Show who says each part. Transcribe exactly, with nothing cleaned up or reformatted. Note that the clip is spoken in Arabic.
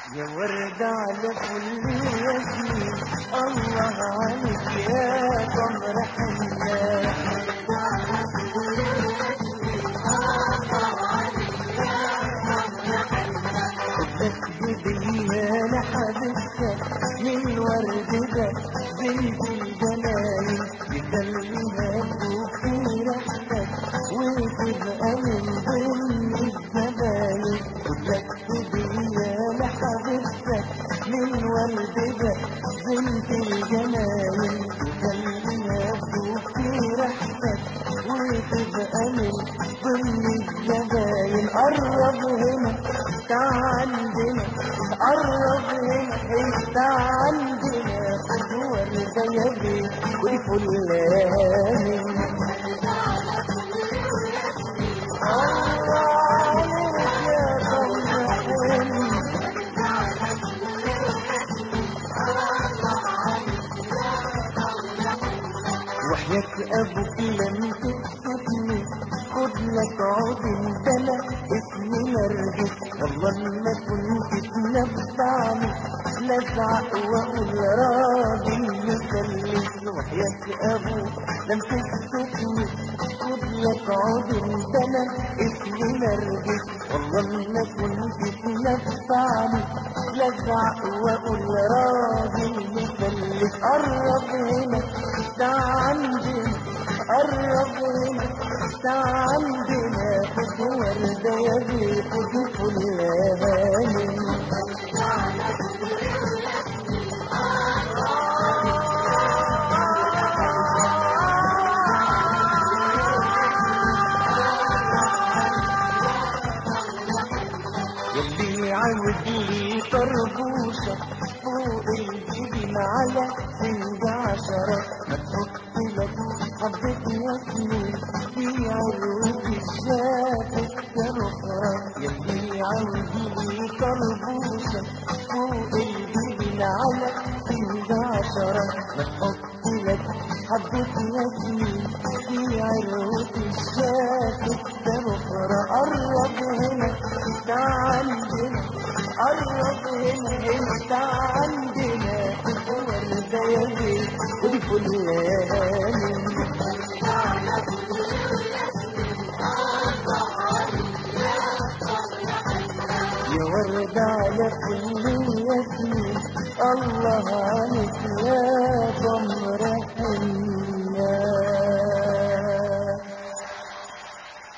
Speaker 1: يا ورد على كل ياسمين، الله عليك يا قمر حنان. حبك بديان حبيبتك من ورد ده بنت الجمال، يخليها تدوب في ريحتك وتبقى من ضمن الزباين. حبك بديان حبيبتك من ورد ده بنت الجمال، يخليها تدوب في ريحتك وتبقى من ضمن الزباين. قرب هنا تعال عندنا، قرب هنا انت عندنا، خد وردة يا بيه وفلان. الله عليك يا قمر. وحياة ابوك لم تكتبني خد لك عود الدلع اسمي نرجس، والله ما كنت تنفعني لازعق واقول راجل مكلف. وحياة ابوك لم تكتبني خد لك عود الدلع اسمي نرجس، والله ما كنت تنفعني لازعق واقول راجل مكلف. قرب هنا تعال عندنا، قرب هنا تعال عندنا، خد وردة يا بيه خد فلان. يلي عاود لي طربوشة فوق الجبين على سنج عشرة، ما تحط لك حبة ياسمين في عروق الشافت كرخرة. يلي عاود لي طربوشة فوق الجبين على سنج عشرة، ما تحط لك حبة ياسمين في عروق الشافت كرخرة. قرب هنا تعال عندنا، قرب هنا انت عندنا، خد وردة يا بيه خد فلان. يا ورد على كل ياسمين، الله عليك